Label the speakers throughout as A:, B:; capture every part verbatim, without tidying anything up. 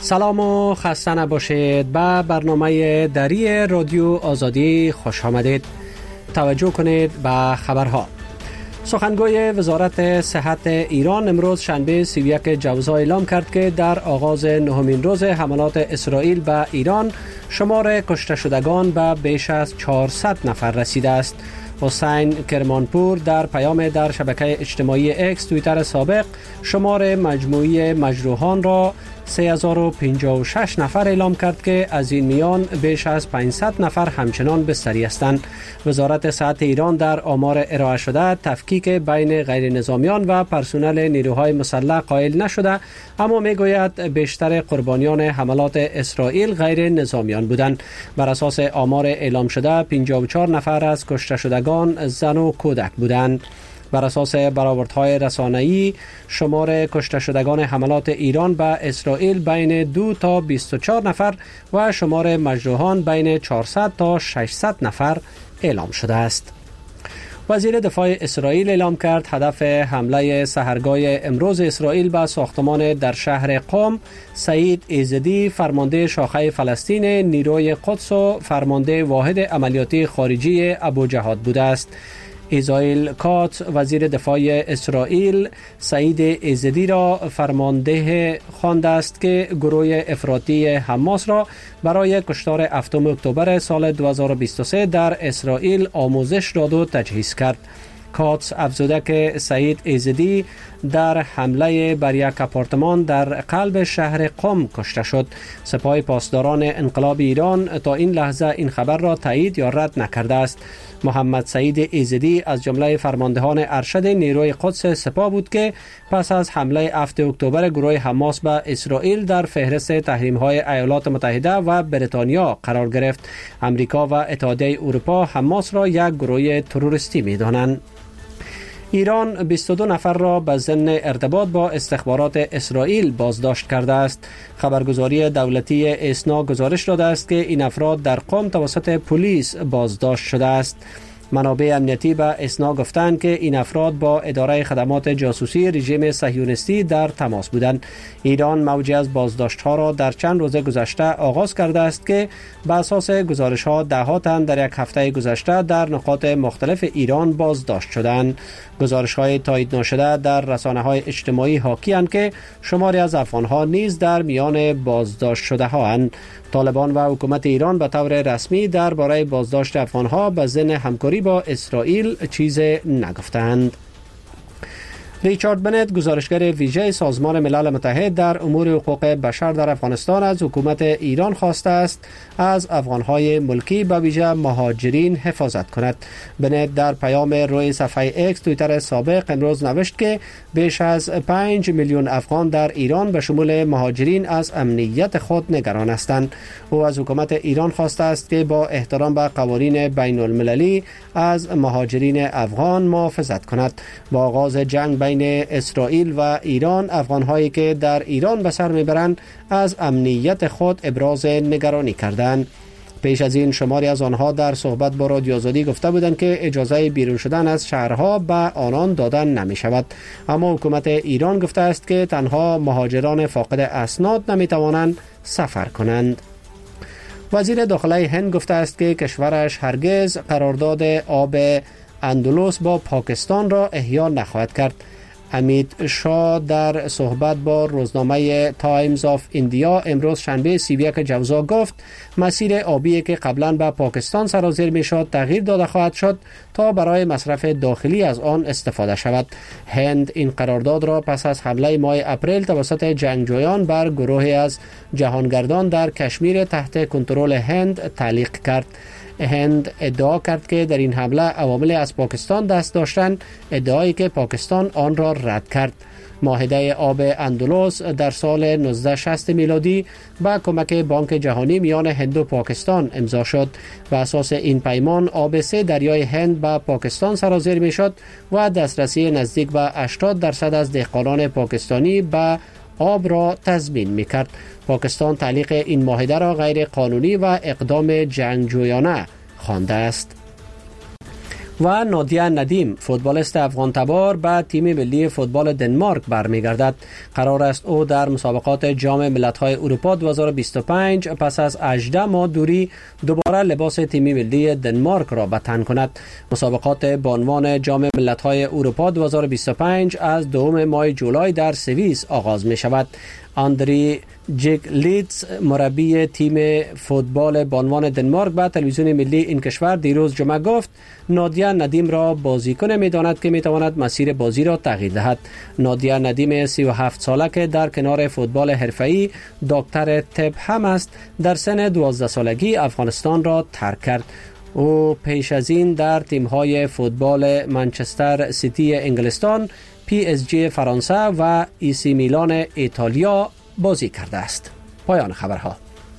A: سلام و خسته نباشید. به برنامه دری رادیو آزادی خوش آمدید. توجه کنید به خبرها. سخنگوی وزارت صحت ایران امروز شنبه سی و یک جوزا اعلام کرد که در آغاز نهمین روز حملات اسرائیل به ایران شمار کشته شدگان به بیش از چهارصد نفر رسیده است. حسین کرمانپور در پیام در شبکه اجتماعی اکس توییتر سابق شمار مجموعی مجروحان را سه هزار و پنجاه و شش نفر اعلام کرد که از این میان بیش از پانصد نفر همچنان بستری هستند. وزارت صحت ایران در آمار ارائه شده تفکیک بین غیر نظامیان و پرسنل نیروهای مسلح قائل نشده، اما میگوید بیشتر قربانیان حملات اسرائیل غیر نظامیان بودند. بر اساس آمار اعلام شده پنجاه و چهار نفر از کشته شدگان زن و کودک بودند. بر اساس برآوردهای رسانه‌ای شمار کشته شدگان حملات ایران به اسرائیل بین دو تا بیست و چهار نفر و شمار مجروحان بین چهارصد تا ششصد نفر اعلام شده است. وزیر دفاع اسرائیل اعلام کرد هدف حمله سحرگاه امروز اسرائیل به ساختمان در شهر قم سعید ایزدی فرمانده شاخه فلسطین نیروی قدس و فرمانده واحد عملیاتی خارجی ابوجهاد بوده است. ایزایل کات وزیر دفاع اسرائیل سعید ایزدی را فرمانده خوانده است که گروه افراطی حماس را برای کشتار هفتم اکتبر سال دو هزار و بیست و سه در اسرائیل آموزش داد و تجهیز کرد. کاتس افزوده که سعید ایزدی در حمله بر یک آپارتمان در قلب شهر قم کشته شد. سپاه پاسداران انقلاب ایران تا این لحظه این خبر را تایید یا رد نکرده است. محمد سعید ایزدی از جمله فرماندهان ارشد نیروی قدس سپاه بود که پس از حمله هفتم اکتبر گروه حماس به اسرائیل در فهرست تحریم‌های ایالات متحده و بریتانیا قرار گرفت. امریکا و اتحادیه اروپا حماس را یک گروه تروریستی می‌دانند. ایران بیست و دو نفر را به ضمن ارتباط با استخبارات اسرائیل بازداشت کرده است. خبرگزاری دولتی اسنا گزارش داده است که این افراد در قم توسط پلیس بازداشت شده است. منابع امنیتی به اسنا گفتند که این افراد با اداره خدمات جاسوسی رژیم صهیونیستی در تماس بودند. ایران موجی از بازداشت‌ها را در چند روز گذشته آغاز کرده است که به اساس گزارش‌ها ده‌ها تن در یک هفته گذشته در نقاط مختلف ایران بازداشت شدند. گزارش‌های تایید نشده در رسانه‌های اجتماعی حاکی‌اند که شماری از افغان‌ها نیز در میان بازداشت شده‌هاند. طالبان و حکومت ایران به طور رسمی درباره بازداشت افغان‌ها به ضمن همکاری با اسرائیل چیزی نگفتند. ریچارد بنت گزارشگر ویژه سازمان ملل متحد در امور حقوق بشر در افغانستان از حکومت ایران خواسته است از افغان‌های ملکی به ویژه مهاجرین حفاظت کند. بنت در پیام روی صفحه اکس توییتر سابق امروز نوشت که بیش از پنج میلیون افغان در ایران به شمول مهاجرین از امنیت خود نگران هستند. او از حکومت ایران خواسته است که با احترام به قوانین بین المللی از مهاجرین افغان محافظت کند. با آغاز جنگ بین اسرائیل و ایران افغان‌هایی که در ایران به سر میبرند از امنیت خود ابراز نگرانی کردند. پیش از این شماری از آنها در صحبت با رادیو آزادی گفته بودند که اجازه بیرون شدن از شهرها به آنان دادن نمی شود، اما حکومت ایران گفته است که تنها مهاجران فاقد اسناد نمی توانند سفر کنند. وزیر داخلی هند گفته است که کشورش هرگز قرارداد آب اندلس با پاکستان را احیا نخواهد کرد. امیت شاه در صحبت با روزنامه تایمز آف ایندیا امروز شنبه سی و یک جوزا گفت مسیر آبی که قبلا به پاکستان سرازیر میشد تغییر داده خواهد شد تا برای مصرف داخلی از آن استفاده شود. هند این قرارداد را پس از حمله ماه اپریل توسط جنگجویان بر گروهی از جهانگردان در کشمیر تحت کنترل هند تعلیق کرد. هند ادعا کرد که در این حمله عوامل از پاکستان دست داشتند، ادعایی که پاکستان آن را رد کرد. معاهده آب اندلس در سال نوزده شصت میلادی با کمک بانک جهانی میان هند و پاکستان امضا شد و اساس این پیمان آب سه دریای هند به پاکستان سرازیر میشد و دسترسی نزدیک به هشتاد درصد از دهقانان پاکستانی به آب را تضمین میکرد. پاکستان تعلیق این معاهده را غیر قانونی و اقدام جنگجویانه خوانده است. و نادیه ندیم فوتبالیست افغان تبار به تیم ملی فوتبال دنمارک برمیگردد. قرار است او در مسابقات جام ملت‌های اروپا دو هزار و بیست و پنج پس از هجده ماه دوری دوباره لباس تیم ملی دنمارک را به تن کند. مسابقات با عنوان جام ملت‌های اروپا دو هزار و بیست و پنج از دوم ماه جولای در سوئیس آغاز می شود. آندری جیگلیتز مربی تیم فوتبال با عنوان دنمارک به تلویزیون ملی این کشور دیروز جمعه گفت نادیه ندیم را بازیکن می‌داند که می‌تواند مسیر بازی را تغییر دهد. نادیه ندیم سی و هفت ساله که در کنار فوتبال حرفه‌ای دکتر طب هم است، در سن دوازده سالگی افغانستان را ترک کرد. او پیش از این در تیم‌های فوتبال منچستر سیتی انگلستان، پی اس جی فرانسه و ای سی میلان ایتالیا بازی کرده است. پایان خبرها.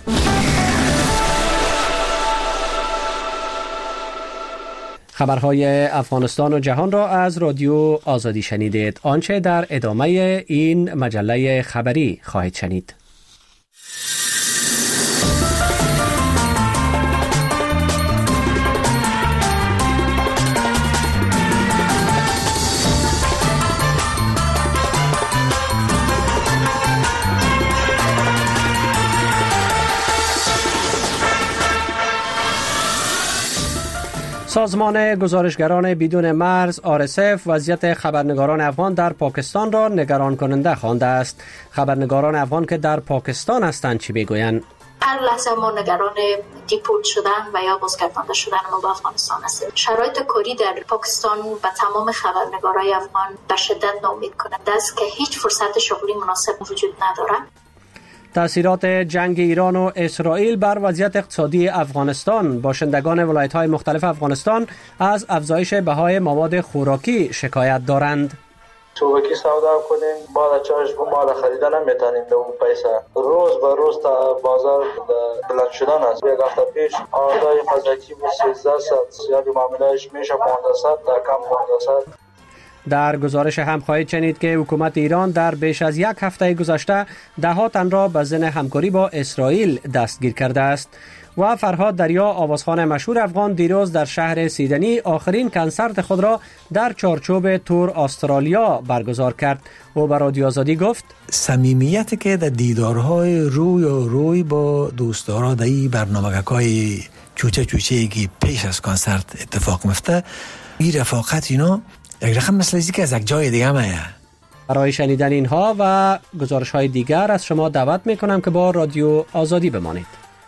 A: خبرهای افغانستان و جهان را از رادیو آزادی شنیدید. آنچه در ادامه این مجله خبری خواهید شنید. سازمان گزارشگران بدون مرز آر اس اف وضعیت خبرنگاران افغان در پاکستان را نگران کننده خوانده است. خبرنگاران افغان که در پاکستان هستند چی میگویند؟
B: هر لحظه ما نگران دیپورت شدن و یا بازگردانده شدن ما به افغانستان هستیم. شرایط کاری در پاکستان به تمام خبرنگارای افغان به شدت ناامید کننده است که هیچ فرصت شغلی مناسب وجود نداره.
A: تأثیرات جنگ ایران و اسرائیل بر وضعیت اقتصادی افغانستان. باشندگان ولایت‌های مختلف افغانستان از افزایش بهای مواد خوراکی شکایت دارند.
C: چوبکی سودا کنیم بعد چارش مال خریدن نمیتونیم به اون پیسه. روز به روز تا بازار بلند شدن است. یک هفته پیش آردای فزاکی بود سیزده صد، یعنی معاملهش میشه پانزده صد تا کم پانزده صد.
A: در گزارش هم خواهید شنید که حکومت ایران در بیش از یک هفته گذشته ده ها تن را به ضمن همکاری با اسرائیل دستگیر کرده است. و فرهاد دریا آوازخوان مشهور افغان دیروز در شهر سیدنی آخرین کنسرت خود را در چارچوب تور استرالیا برگزار کرد. او به رادیو آزادی گفت
D: صمیمیتی که در دیدارهای روی و روی با دوستدارا در این برنامه‌های چوچه چوچه که پیش از کنسرت اتفاق میفته، این رفاقت اینا یک رقم مثل ازی که از یک جای دیگه همه.
A: برای شنیدن اینها و گزارش های دیگر از شما دعوت میکنم که با رادیو آزادی بمانید.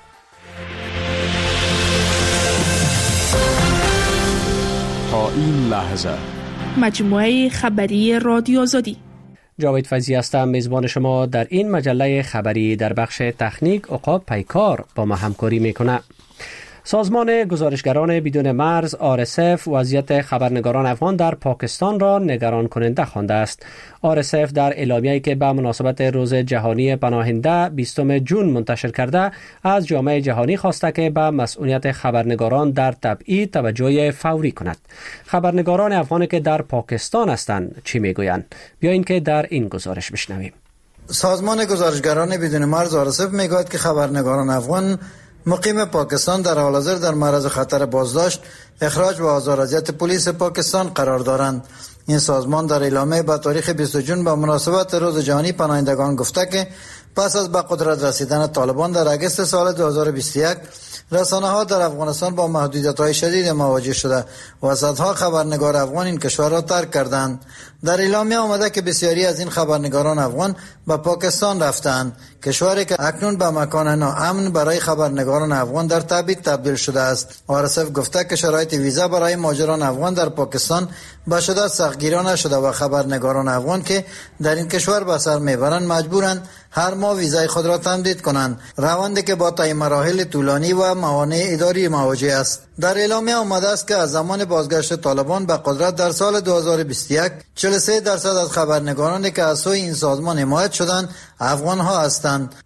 E: تا این لحظه
F: مجموعه خبری رادیو آزادی.
A: جاوید فیضی هستم، میزبان شما در این مجله خبری. در بخش تکنیک عقاب پیکار با ما همکاری میکنه. سازمان گزارشگران بدون مرز آر اس اف وضعیت خبرنگاران افغان در پاکستان را نگران کننده خوانده است. آر اس اف در اعلامیه‌ای که به مناسبت روز جهانی پناهنده بیستم ژوئن منتشر کرده از جامعه جهانی خواسته که به مسئولیت خبرنگاران در تبعید توجه فوری کند. خبرنگاران افغانی که در پاکستان هستند چی میگویند؟ بیایید که در این گزارش بشنویم.
G: سازمان گزارشگران بدون مرز آر اس اف میگوید که خبرنگاران افغان مقیم پاکستان در حال حاضر در معرض خطر بازداشت، اخراج و آزار اذیت پلیس پاکستان قرار دارند. این سازمان در اعلامیه با تاریخ بیستم ژوئن به مناسبت روز جهانی پناهندگان گفته که پس از به قدرت رسیدن طالبان در اگست سال دو هزار و بیست و یک رسانه‌ها در افغانستان با محدودیت‌های شدید مواجه شده و صدها خبرنگار افغان این کشور را ترک کردند. در اعلامیه آمده که بسیاری از این خبرنگاران افغان به پاکستان رفتند، کشوری که اکنون به مکان ناامن برای خبرنگاران افغان در تبعید تبدیل شده است. آر اس اف گفته که شرایط ویزا برای مهاجران افغان در پاکستان به شدت سختگیرانه شده و خبرنگاران افغان که در این کشور به سر میبرند مجبورند هر ماه ویزای خود را تمدید کنند، روندی که با طی مراحل طولانی و موانع اداری مواجه است. در اعلامیه آمده است که از زمان بازگشت طالبان به قدرت در سال دو هزار و بیست و یک چهل و سه درصد از خبرنگارانی که از سوی این سازمان حمایت شدند افغان ها هستند.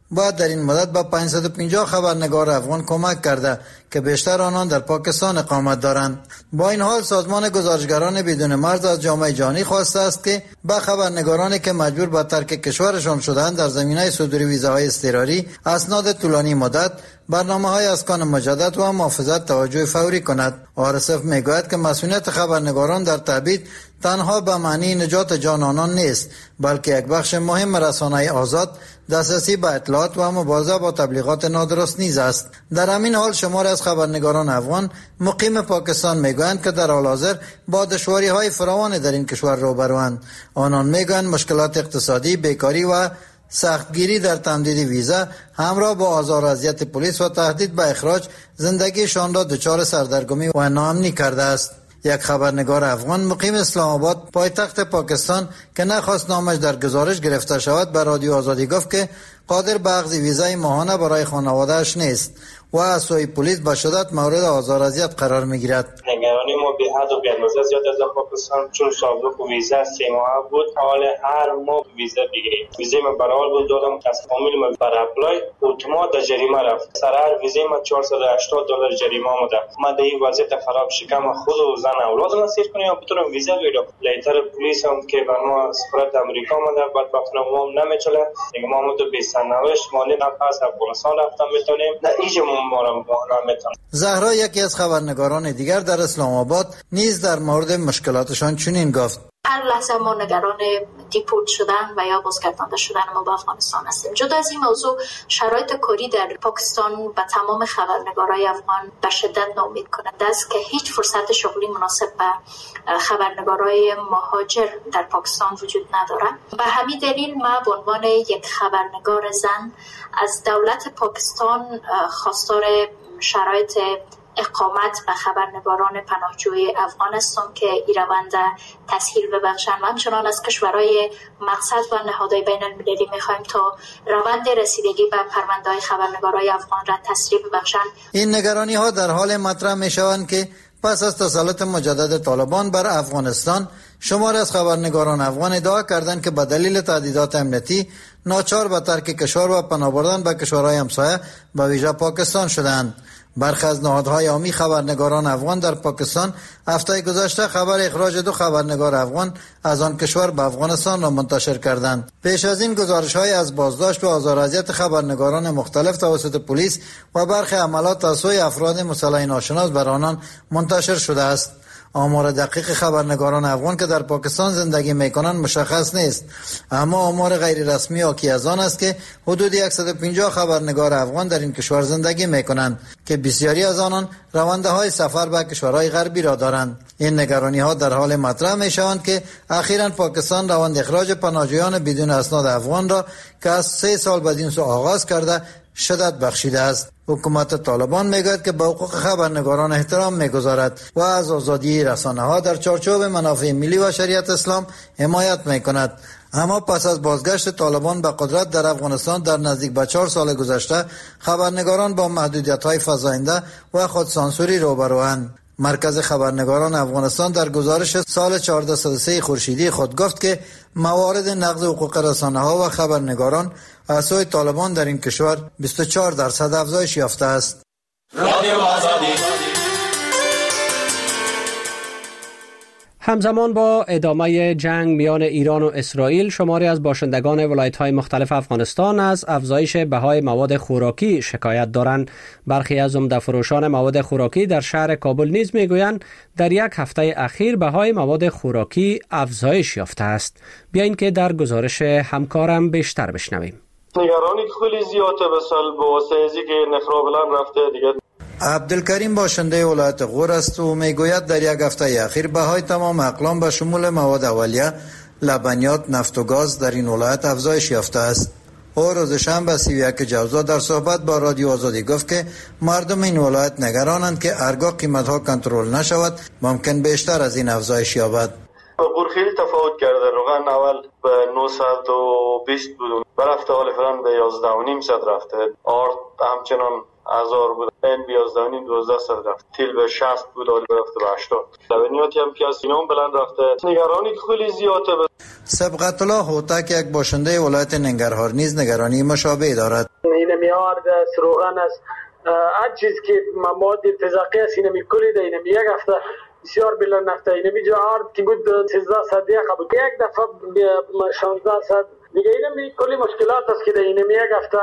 G: باید در این مدت با پانصد و پنجاه خبرنگار افغان کمک کرده که بیشتر آنان در پاکستان اقامت دارند. با این حال سازمان گزارشگران بدون مرز از جامعه جهانی خواسته است که به خبرنگارانی که مجبور به ترک کشورشان شدند در زمینه صدور ویزاهای اضطراری، اسناد طولانی مدت، برنامه‌های اسکان مجدد و محافظت توجه فوری کند. آر اس اف میگوید که مسئولیت خبرنگاران در تبعید تنها به معنی نجات جان آنان نیست، بلکه یک بخش مهم رسانه‌های آزاد، دسترسی به اطلاعات و مبارزه با تبلیغات نادرست نیز است. در همین حال شماری از خبرنگاران افغان مقیم پاکستان میگویند که در حال حاضر با دشواری‌های فراوان در این کشور روبروند. آنان میگویند مشکلات اقتصادی، بیکاری و سختگیری در تمدید ویزا همراه با آزار و اذیت پلیس و تهدید به اخراج زندگیشان را دچار سردرگمی و ناامنی کرده است. یک خبرنگار افغان مقیم اسلام آباد پایتخت پاکستان که نخواست نامش در گزارش گرفته شود به رادیو آزادی گفت که قادر به اخذ ویزای ماهانه برای خانواده‌اش نیست و از سوی پلیس به شدت مورد آزار و اذیت قرار میگیرد.
H: نگرانی ما به حد و به اندازه زیاد از پاکستان، چون سابق ویزا سه ماه بود، حال هر ماه ویزا بگیریم. ویزا ما برای بود دادم از فامیل ما برای اپلای اتومات در جریمه رفت. سر هر ویزا ما چهارصد و هشتاد دلار جریمه آمده. ما در این وضعیت خراب شکم خود و زن اولادم سیر کنیم بتونم ویزا بگیرم. لیتر پلیس هم که بر ما سفارت امریکا آمده بعد وقتی ما نمیچله دیگه ما تو بیست نوشت مالی نفس افغانستان رفتم میتونیم نه ایج ما را نمیتونم.
G: زهرا یکی از خبرنگاران دیگر در اسلام آباد نیز در مورد مشکلاتشان چنین گفت:
B: هر لحظه ما نگران دیپورت شدن و یا بازگردانده شدن ما به افغانستان هستیم. جدا از این موضوع، شرایط کاری در پاکستان به تمام خبرنگارای افغان به شدت ناامید کننده است که هیچ فرصت شغلی مناسب به خبرنگارای مهاجر در پاکستان وجود ندارد. به همین دلیل ما به عنوان یک خبرنگار زن از دولت پاکستان خواستار شرایط اقامت و خبرنگاران پناهجوی افغان هستم که این روند تسهیل ببخشند و همچنان از کشورهای مقصد و نهادهای بین المللی میخوایم تا روند رسیدگی به پرونده‌های خبرنگارای افغان را تسریع ببخشند.
G: این نگرانی ها در حال مطرح میشوند که پس از تسلط مجدد طالبان بر افغانستان، شماری از خبرنگاران افغان ادعا کردند که به دلیل تهدیدات امنیتی ناچار به ترک کشور و پناه بردن به کشورهای همسایه به ویژه پاکستان شدند. برخی از نهادهای عامی خبرنگاران افغان در پاکستان هفته گذشته خبر اخراج دو خبرنگار افغان از آن کشور به افغانستان را منتشر کردند. پیش از این گزارش‌های از بازداشت و آزار و اذیت خبرنگاران مختلف توسط پلیس و برخی عملات از سوی افراد مسلح ناشناس بر آنان منتشر شده است. آمار دقیق خبرنگاران افغان که در پاکستان زندگی میکنند مشخص نیست، اما آمار غیر رسمی حاکی از آن است که حدود صد و پنجاه خبرنگار افغان در این کشور زندگی میکنند که بسیاری از آنان رونده‌های سفر به کشورهای غربی را دارند. این نگرانی‌ها در حال مطرح میشوند که اخیراً پاکستان روند اخراج پناهجویان بدون اسناد افغان را که از سه سال بعد این سو آغاز کرده شدت بخشیده است. حکومت طالبان میگوید که به حقوق خبرنگاران احترام میگذارد و از آزادی رسانه‌ها در چارچوب منافع ملی و شریعت اسلام حمایت میکند. اما پس از بازگشت طالبان به قدرت در افغانستان در نزدیک به چهار سال گذشته، خبرنگاران با محدودیت‌های فزاینده و خودسانسوری روبروند. مرکز خبرنگاران افغانستان در گزارش سال چهارصد و سه خورشیدی خود گفت که موارد نقض حقوق رسانه‌ها و خبرنگاران از سوی طالبان در این کشور بیست و چهار درصد افزایش یافته است. رادیو آزادی.
A: همزمان با ادامه جنگ میان ایران و اسرائیل، شماری از باشندگان ولایت‌های مختلف افغانستان از افزایش بهای مواد خوراکی شکایت دارند. برخی از عمده فروشان مواد خوراکی در شهر کابل نیز میگویند در یک هفته اخیر بهای مواد خوراکی افزایش یافته است. بیاین که در گزارش همکارم بیشتر بشنویم.
H: نگرانی خیلی زیاده بسال با واسه که نخرا بلند رفته دیگه.
G: عبدالکریم باشنده ولایت غور است و میگوید در یک هفته اخیر بهای تمام اقلام به شمول مواد اولیه، لبنیات، نفت و گاز در این ولایت افزایش یافته است. او روز شنبه سی و یک جوزا در صحبت با رادیو آزادی گفت که مردم این ولایت نگرانند که هرگاه قیمت‌ها کنترل نشود ممکن بیشتر از این افزایش یابد.
H: غور خیلی تفاوت کرده. روغن اول به نهصد و بیست بود، برفته حال فلان به یازده و نیم صد رفته. آرد همچنان هزار بود، این بیازده و نیم دوازده صد رفت. تیل به شصت بود، حال برفته به هشتاد. لبنیاتی هم که از اینا هم بلند رفته. نگرانی خیلی زیاده.
G: سبقت الله هوتک یک باشنده ولایت ننگرهار نیز نگرانی مشابه دارد.
I: اینمی آرد است، روغن است، هر چیز که مواد التزاقی است اینمی کلی ده اینمی یک هفته بسیار بلند نفته. اینمی جا آرد که بود سیزده صد یک بود یک دفعه شانزده صد دیگه. اینمی کلی مشکلات است که ده اینمی یک هفته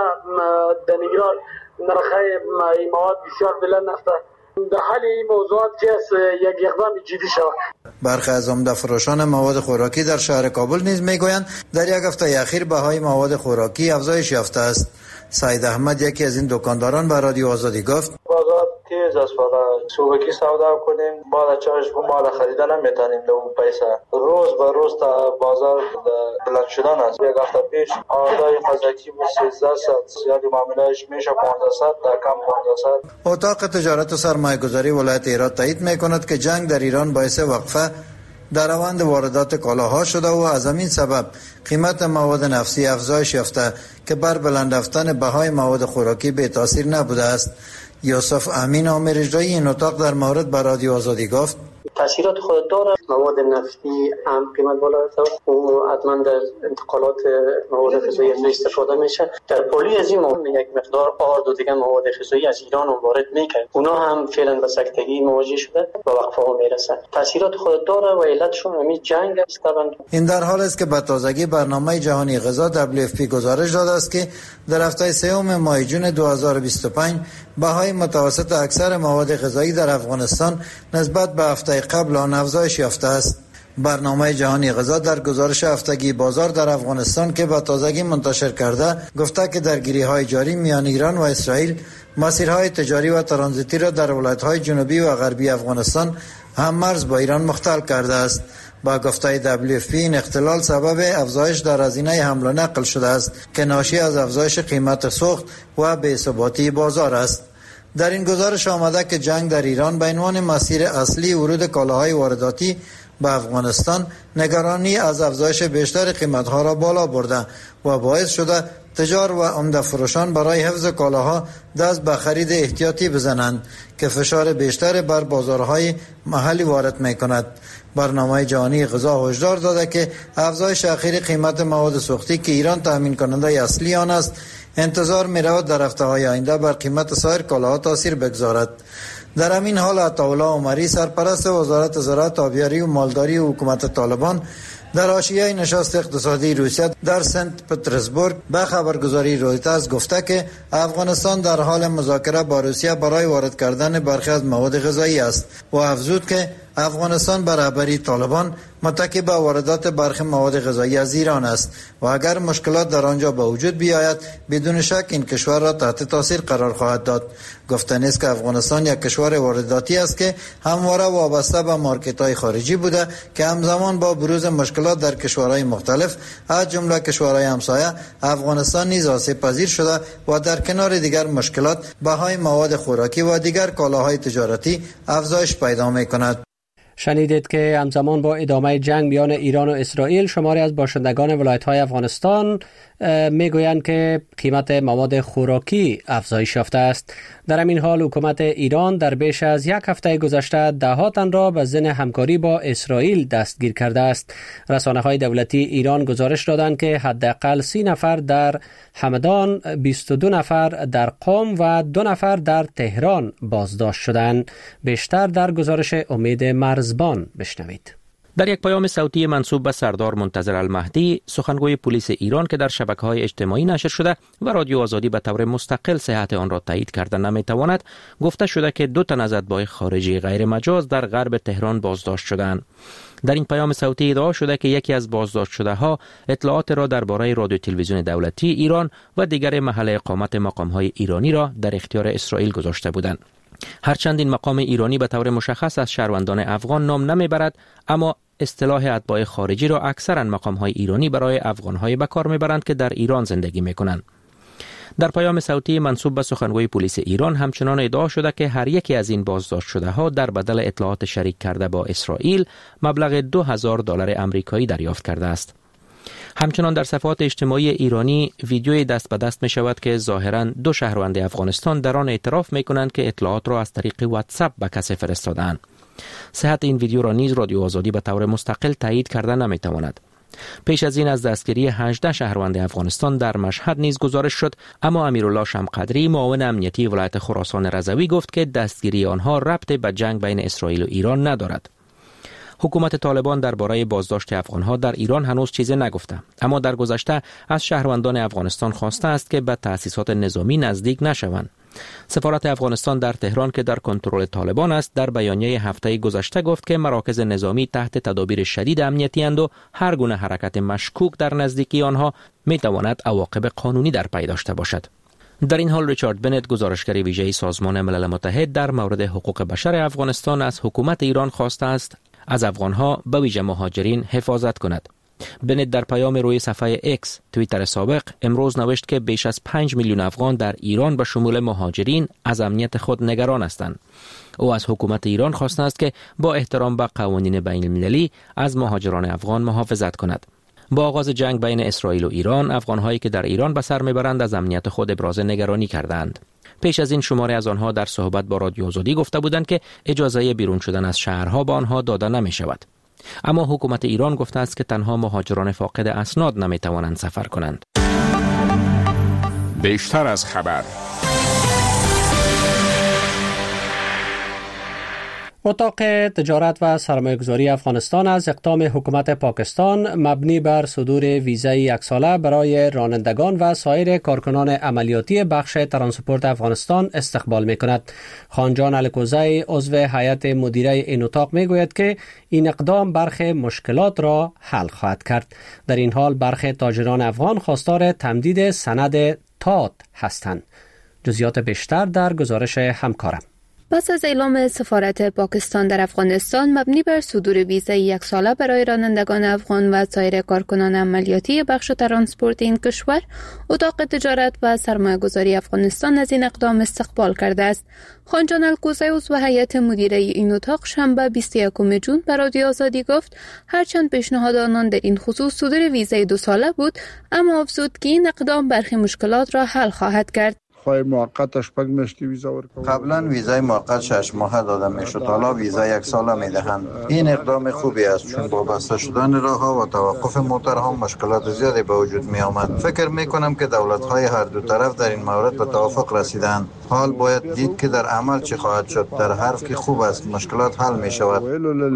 I: در نگران نرخه این مواد بسیار بلند نفته. در حال این موضوعات که است یک اقدام جدی شود.
G: برخی از عمده فروشان مواد خوراکی در شهر کابل نیز میگویند در یک هفته اخیر بهای مواد خوراکی افزایش یافته است. سعید احمد یکی از این دکانداران به رادیو آزادی گفت
C: بازار تیز است، فقط صبحی سودا کنیم بعد چارش مال خریدن نمیتونیم به اون پیسه. روز به روز تا بازار بلند شدن است. یک هفته پیش آردای خزکی بود سیزده صد، زیادی معاملهش میشه پانزده صد تا کم پانزده صد.
G: اتاق تجارت و سرمایه‌گذاری ولایت هرات تایید میکند که جنگ در ایران باعث وقفه در روند واردات کالاها شده و از همین سبب قیمت مواد نفسی افزایش یافته که بر بلند رفتن بهای مواد خوراکی به تاثیر نبوده است. یوسف امین عامر اجرایی این اتاق در مورد به رادیو آزادی گفت
J: تاثیرات خود داره. مواد نفتی هم قیمت بالا رفته و حتما در انتقالات مواد غذایی از استفاده میشه. در پلی از این یک مقدار آرد و دیگه مواد غذایی از ایران وارد میکنه، اونا هم فعلا به سکتگی مواجه شده و وقفه ها میرسه. تاثیرات خود داره و علتشون همین جنگ است.
G: این در حال است که به تازگی برنامه جهانی غذا دبلیو اف پی گزارش داده است که در هفته سوم ماه جون دو هزار و بیست و پنج بهای متوسط اکثر مواد غذایی در افغانستان نسبت به هفته قبل آن افزایش یافته است. برنامه جهانی غذا در گزارش هفتگی بازار در افغانستان که به تازگی منتشر کرده گفته که درگیری‌های جاری میان ایران و اسرائیل مسیرهای تجاری و ترانزیتی را در ولایت‌های جنوبی و غربی افغانستان هم مرز با ایران مختل کرده است. با گفته دبلیو اف پی این اختلال سبب افزایش در هزینه حمل و نقل شده است که ناشی از افزایش قیمت سوخت و بی‌ثباتی بازار است. در این گزارش آمده که جنگ در ایران به عنوان مسیر اصلی ورود کالاهای وارداتی به افغانستان نگرانی از افزایش بیشتر قیمتها را بالا برده و باعث شده تجار و عمده فروشان برای حفظ کالاها دست به خرید احتیاطی بزنند که فشار بیشتر بر بازارهای محلی وارد می‌کند. برنامه جهانی غذا هشدار داده که افزایش اخیر قیمت مواد سوختی که ایران تامین کننده اصلی آن است انتظار می‌رود در هفته‌های آینده بر قیمت سایر کالاها تاثیر بگذارد. در همین حال عطاالله عمری سرپرست وزارت زراعت، آبیاری و مالداری و حکومت طالبان در حاشیه نشست اقتصادی روسیه در سنت پترزبورگ به خبرگزاری رویترز گفته که افغانستان در حال مذاکره با روسیه برای وارد کردن برخی از مواد غذایی است و افزود که افغانستان بر رهبری طالبان متکی به واردات برخی مواد غذایی از ایران است و اگر مشکلات در آنجا به وجود بیاید بدون شک این کشور را تحت تاثیر قرار خواهد داد. گفتنی است که افغانستان یک کشور وارداتی است که همواره وابسته به مارکت‌های خارجی بوده که همزمان با بروز مشکلات در کشورهای مختلف از جمله کشورهای همسایه افغانستان نیز آسیب پذیر شده و در کنار دیگر مشکلات بهای مواد خوراکی و دیگر کالاهای تجارتی افزایش پیدا می‌کند.
A: شنیدید که همزمان با ادامه جنگ میان ایران و اسرائیل شماری از باشندگان ولایت‌های افغانستان میگویند که قیمت مواد خوراکی افزایش یافته است. در همین حال حکومت ایران در بیش از یک هفته گذشته ده تن را به ضمن همکاری با اسرائیل دستگیر کرده است. رسانه‌های دولتی ایران گزارش دادند که حداقل سی نفر در همدان، بیست و دو نفر در قم و دو نفر در تهران بازداشت شدند. بیشتر در گزارش امید مرزبان بشنوید.
K: در یک پیام صوتی منسوب به سردار منتظر المهدی، سخنگوی پلیس ایران که در شبکه‌های اجتماعی نشر شده و رادیو آزادی به طور مستقل صحت آن را تایید کرده نمیتواند، گفته شده که دو تن از اتباع خارجی غیر مجاز در غرب تهران بازداشت شدند. در این پیام صوتی ادعا شده که یکی از بازداشت شده ها اطلاعات را درباره رادیو تلویزیون دولتی ایران و دیگر محل اقامت مقام‌های ایرانی را در اختیار اسرائیل گذاشته بودند. هرچند این مقام ایرانی به طور مشخص از شهروندان افغان نام نمیبرد، اما اصطلاح اتباع خارجی را اکثرا مقام‌های ایرانی برای افغان‌های به کار میبرند که در ایران زندگی میکنند. در پیام صوتی منسوب به سخنگوی پلیس ایران همچنان ادعا شده که هر یکی از این بازداشت شده ها در بدل اطلاعات شریک کرده با اسرائیل مبلغ دو هزار دلار آمریکایی دریافت کرده است. همچنان در صفحات اجتماعی ایرانی ویدیوی دست به دست می شود که ظاهراً دو شهروند افغانستان در آن اعتراف می کنند که اطلاعات را از طریق واتساپ به کسی فرستادند. صحت این ویدیو را نیز رادیو آزادی به طور مستقل تایید کرده نمی تواند. پیش از این از دستگیری هجده شهروند افغانستان در مشهد نیز گزارش شد، اما امیرالله شمقدری معاون امنیتی ولایت خراسان رضوی گفت که دستگیری آنها ربط به جنگ بین اسرائیل و ایران ندارد. حکومت طالبان درباره بازداشت افغانها در ایران هنوز چیزی نگفته، اما در گذشته از شهروندان افغانستان خواسته است که به تأسیسات نظامی نزدیک نشوند. سفارت افغانستان در تهران که در کنترل طالبان است در بیانیه هفته گذشته گفت که مراکز نظامی تحت تدابیر شدید امنیتی اند و هر گونه حرکت مشکوک در نزدیکی آنها می تواند عواقب قانونی در پی داشته باشد. در این حال ریچارد بنت گزارشگر ویژه سازمان ملل متحد در مورد حقوق بشر افغانستان از حکومت ایران خواسته است از افغانها به ویژه مهاجرین حفاظت کند. بنت در پیام روی صفحه اکس توییتر سابق امروز نوشت که بیش از پنج میلیون افغان در ایران به شمول مهاجرین از امنیت خود نگران هستند. او از حکومت ایران خواسته است که با احترام به قوانین بین المللی از مهاجران افغان محافظت کند. با آغاز جنگ بین اسرائیل و ایران، افغان‌هایی که در ایران به سر میبرند از امنیت خود ابراز نگرانی کردند. پیش از این شماری از آنها در صحبت با رادیو آزادی گفته بودند که اجازه بیرون شدن از شهرها به آنها داده نمی شود. اما حکومت ایران گفته است که تنها مهاجران فاقد اسناد نمی توانند سفر کنند.
E: بیشتر از خبر.
A: اتاق تجارت و سرمایه‌گذاری افغانستان از اقدام حکومت پاکستان مبنی بر صدور ویزای یک ساله برای رانندگان و سایر کارکنان عملیاتی بخش ترانسپورت افغانستان استقبال می‌کند. خانجان الکوزی عضو هیئت مدیره این اتاق می‌گوید که این اقدام برخی مشکلات را حل خواهد کرد. در این حال برخی تاجران افغان خواستار تمدید سند تات هستند. جزئیات بیشتر در گزارش همکارم.
L: پس از اعلام سفارت پاکستان در افغانستان مبنی بر صدور ویزای یک ساله برای رانندگان افغان و سایر کارکنان عملیاتی بخش ترانسپورت این کشور، اتاق تجارت و سرمایه‌گذاری افغانستان از این اقدام استقبال کرده است. خانجان الکوزی عضو هیئت مدیره این اتاق شنبه بیست و یکم ژوئن به رادیو آزادی گفت هرچند پیشنهاد آنان در این خصوص صدور ویزای دو ساله بود، اما افزود که این اقدام برخی مشکلات را حل خواهد کرد.
M: خواهی موقتش پک مشتی ویزا ورکو.
G: قبلا ویزای موقت شش ماهه داده میشد، حالا ویزا یک ساله میدهند. این اقدام خوبی است چون با بسته شدن راهها و توقف موترها مشکلات زیادی به وجود می آمد. فکر می کنم که دولت های هر دو طرف در این مورد به توافق رسیدند. حال باید دید که در عمل چه خواهد شد. در حرف که خوب است مشکلات حل می شود.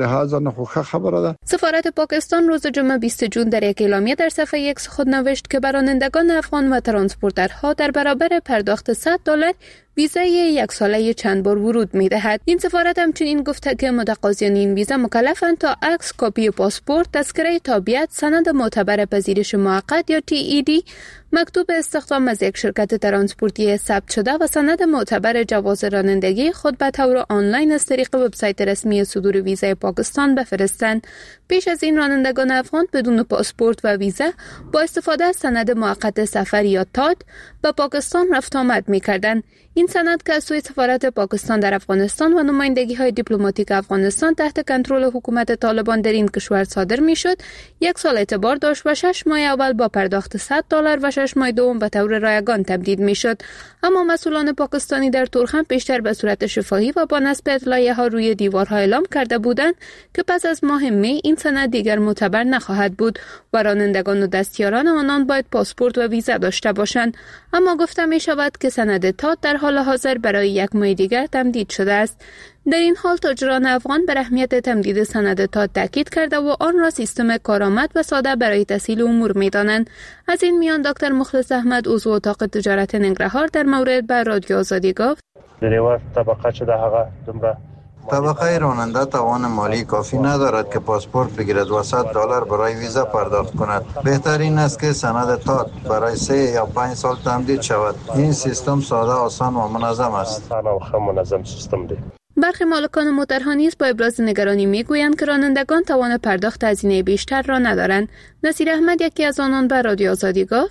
L: سفارت پاکستان روز جمعه بیست ژوئن در یک اعلامیه در صفحه اکس خود نوشت که رانندگان افغان و ترانسپورترها در برابر پرداخت صد دلار ویزای یک ساله چند بار ورود می دهد. این سفارت همچنین گفته که متقاضیان این ویزا مکلفند تا عکس، کاپی پاسپورت، تذکره تابعیت، سند معتبر پذیرش موقت یا تی ای دی، مکتوب استخدام از یک شرکت ترانسپورتی ثبت شده و سند معتبر جواز رانندگی خود به طور آنلاین از طریق وبسایت رسمی صدور ویزای پاکستان بفرستند. پیش از این رانندگان افغان بدون پاسپورت و ویزا با استفاده از سند موقت سفر یا تات به پاکستان رفت آمد می‌کردند. این سند که از سوی سفارت پاکستان در افغانستان و نمایندگی‌های دیپلماتیک افغانستان تحت کنترل حکومت طالبان در این کشور صادر می‌شد، یک سال اعتبار داشت و شش ماه اول با پرداخت صد دلار و شش ماه دوم به طور رایگان تمدید می‌شد. اما مسئولان پاکستانی در تورخم پیشتر به صورت شفاهی و با نصب اطلاعیه‌ها روی دیوارها اعلام کرده بودند که پس از ماه می این سند دیگر معتبر نخواهد بود و رانندگان و دستیاران آنان باید پاسپورت و ویزا داشته باشند. اما گفته می‌شود که سند تات در حال حاضر برای یک ماه دیگر تمدید شده است. در این حال تاجران افغان بر اهمیت تمدید سند تات تاکید کرده و آن را سیستم کارآمد و ساده برای تسهیل امور می‌دانند. از این میان دکتر مخلص احمد عضو اتاق تجارت ننگرهار در مورد به رادیو آزادی گفت
C: دریوار طبقه شده هغه دومره
G: طبقه راننده توان مالی کافی ندارد که پاسپورت بگیرد و صد دلار برای ویزا پرداخت کند. بهترین است که سند تات برای سه یا پنج سال تمدید شود. این سیستم ساده، آسان و منظم است.
C: منظم سیستم دی.
L: برخی مالکان موترها نیز با ابراز نگرانی میگویند که رانندگان توان پرداخت هزینه بیشتر را ندارند. نصیر احمد یکی از آنان به رادیو آزادی گفت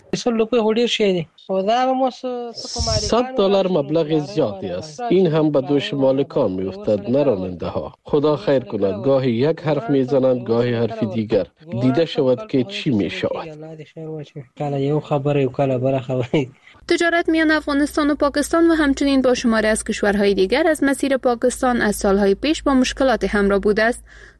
N: صد دلار مبلغ زیادی است. این هم به دوش مالکان میافتد نه راننده ها. خدا خیر کند، گاهی یک حرف میزنند گاهی حرف دیگر. دیده شود که چی میشود.
L: تجارت میان افغانستان و پاکستان و همچنین با شماری از کشورهای دیگر از مسیر پاکستان از سالهای پیش با مشکلات همراه بوده است.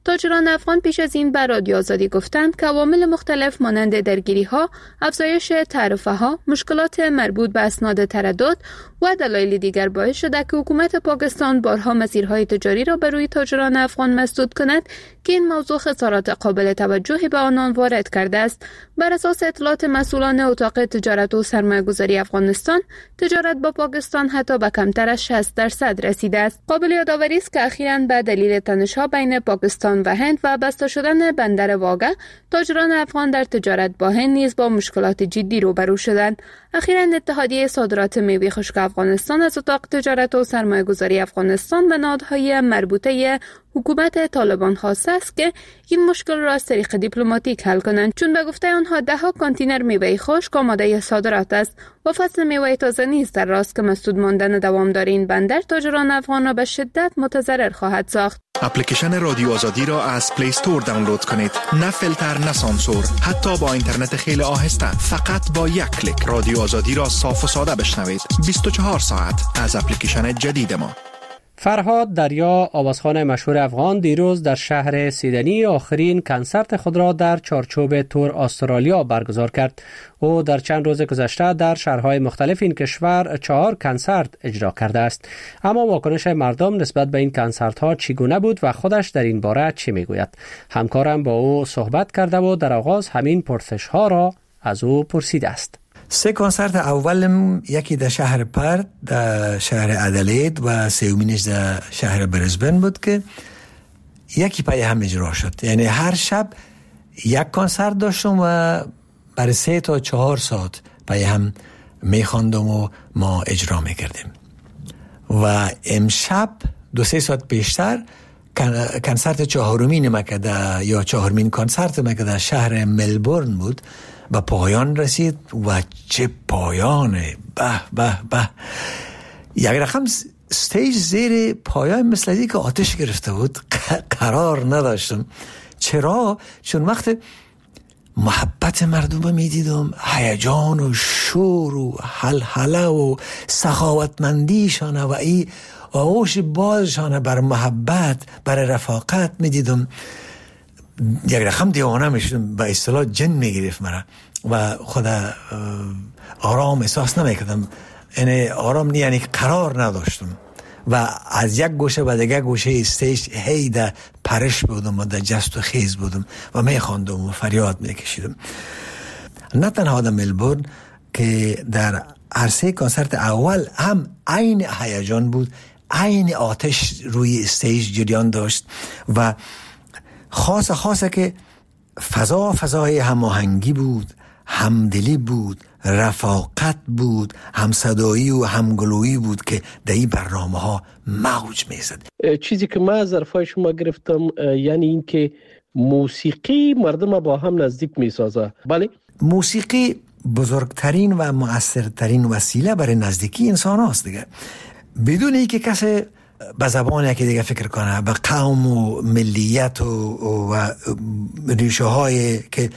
L: تاجران افغان پیش از این به رادیو آزادی گفتند که عوامل مختلف مانند درگیری‌ها، افزایش تعرفه‌ها، مشکلات مربوط به اسناد تردد و دلایل دیگر باعث شده که حکومت پاکستان بارها مسیرهای تجاری را بر روی تاجران افغان مسدود کند که این موضوع خسارات قابل توجهی به آنان وارد کرده است. بر اساس اطلاعات مسئولان اتاق تجارت و سرمایه‌گذاری افغانستان، تجارت با پاکستان حتی به کمتر از شصت درصد رسیده است. قابل یادآوری است که اخیراً به دلیل تنش‌ها بین پاکستان و هند و بسته شدن بندر واگه، تاجران افغان در تجارت با هند نیز با مشکلات جدی روبرو شدند. اخیراً اتحادیه صادرات میوه خشک افغانستان از اتاق تجارت و سرمایه‌گذاری افغانستان و نهادهای مربوطه حکومت طالبان خواسته است که این مشکل را از طریق دیپلماتیک حل کنند، چون به گفته آنها ده ها کانتینر میوه خشک آماده صادرات است و فصل میوه تازه نیز در راست که مسدود ماندن دوامدار این بندر تاجران افغان را به شدت متضرر خواهد ساخت.
O: اپلیکیشن رادیو آزادی را از پلی استور دانلود کنید. نه فیلتر، نه سانسور، حتی با اینترنت خیلی آهسته. فقط با یک کلیک رادیو آزادی را صاف و ساده بشنوید. بیست و چهار ساعت از اپلیکیشن جدید ما.
A: فرهاد دریا، آوازخوان مشهور افغان، دیروز در شهر سیدنی آخرین کنسرت خود را در چارچوب تور استرالیا برگزار کرد. او در چند روز گذشته در شهرهای مختلف این کشور چهار کنسرت اجرا کرده است. اما واکنش مردم نسبت به این کنسرت ها چگونه بود و خودش در این باره چی میگوید؟ همکارم با او صحبت کرده و در آغاز همین پرسش ها را از او پرسیده است.
D: سه کنسرت اولم یکی در شهر پرت، در شهر ادلید و سومینش در شهر برزبن بود که یکی پای هم اجرا شد. یعنی هر شب یک کنسرت داشتم و برای سه تا چهار ساعت پای هم میخواندم و ما اجرا میکردیم. و امشب دو سه ساعت پیشتر کنسرت چهارمین مکده یا چهارمین کنسرت مکده شهر ملبورن بود به پایان رسید و چه پایانه، به به به. یک رقم استیج زیر پایان مثل اینکه که آتش گرفته بود، قرار نداشتم. چرا؟ چون وقت محبت مردم میدیدم، هیجان و شور و حلحله و سخاوتمندیشانه و این آغوش بازشانه بر محبت، بر رفاقت میدیدم، یک رقم دیوانه میشدم، به اصطلاح جن میگرفت مرا و خدا آرام احساس نمیکردم. یعنی آرام نی، یعنی قرار نداشتم و از یک گوشه به دیگه گوشه استیج هی در پرش بودم و در جست و خیز بودم و میخواندم و فریاد میکشیدم. نه تنها در ملبورن که در هر سه کنسرت اول هم عین هیجان بود، عین آتش روی استیج جریان داشت و خاصه خاصه که فضا فضای هماهنگی بود، همدلی بود، رفاقت بود، همصدایی و همگلویی بود که در این برنامه ها موج میزد.
N: چیزی که من از حرفای شما گرفتم یعنی این که موسیقی مردم با هم نزدیک میسازه. بله،
D: موسیقی بزرگترین و مؤثرترین وسیله برای نزدیکی انسان هاست دیگه. بدون اینکه کسی به زبان یکی دیگه فکر کنه، به قوم و ملیت و, و ریشه های که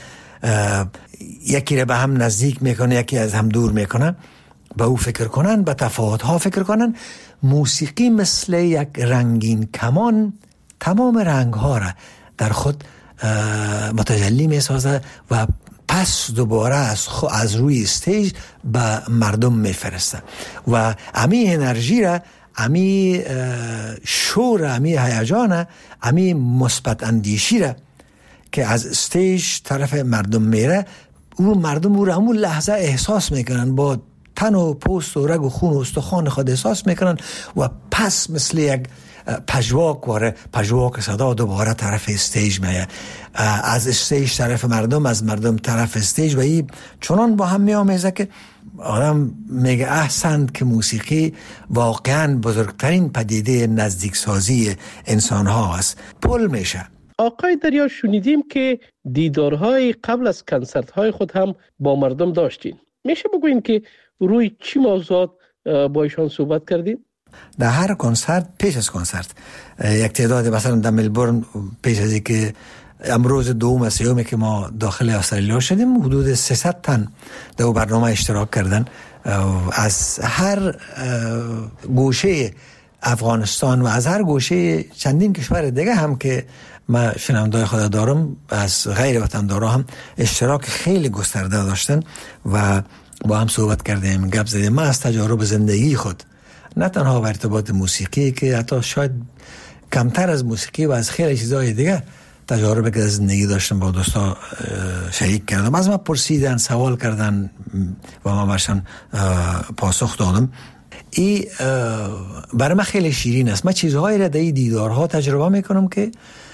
D: یکی رو به هم نزدیک میکنه یکی از هم دور میکنه، به او فکر کنن، به تفاوت ها فکر کنن. موسیقی مثل یک رنگین کمان تمام رنگ ها را در خود متجلی میسازه و پس دوباره از, از روی استیج به مردم میفرسته و امی انرژی را، امی شور، امی هیجان، امی مثبت اندیشی را که از استیج طرف مردم میره، اون مردم او را همون لحظه احساس میکنن، با تن و پوست و رگ و خون و استخوان خود احساس میکنن و پس مثل یک پژواک واره پژواک صدا دوباره طرف استیج میه، از استیج طرف مردم، از مردم طرف استیج و این چنان با هم میامیزه که آدم میگه احسن که موسیقی واقعا بزرگترین پدیده نزدیک سازی انسان ها است. پل میشه.
N: آقای دریا، شنیدیم که دیدارهای قبل از کنسرت های خود هم با مردم داشتین. میشه بگوین که روی چی موضوعات با ایشان صحبت کردین؟
D: در هر کنسرت، پیش از کنسرت یک تعداد، مثلا در ملبورن پیش از اینکه امروز دوم و سوم که ما داخل استرالیا شدیم، حدود سیصد تن در برنامه اشتراک کردن. از هر گوشه افغانستان و از هر گوشه چندین کشور دیگه هم که ما شنوندای خود دارم از غیر وطندارا هم اشتراک خیلی گسترده داشتن و با هم صحبت کردیم، گپ زدیم. ما از تجارب زندگی خود، نه تنها ارتباط موسیقی که حتی شاید کمتر از موسیقی و از خیلی چیزهای دیگه تجارب که از زندگی داشتم با دوستا شریک کردم. از ما پرسیدن، سوال کردن و ما برشان پاسخ دادم. این برای من خیلی شیرین است. من چیزهایی را در این دیدارها تجربه میکنم که